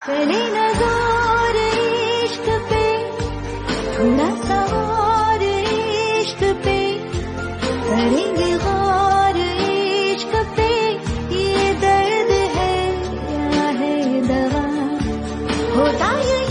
चले नज़ार इश्क पे, थोड़ा सा और इश्क पे, करेंगे गौर इश्क पे, ये दर्द है या है दवा, होता ये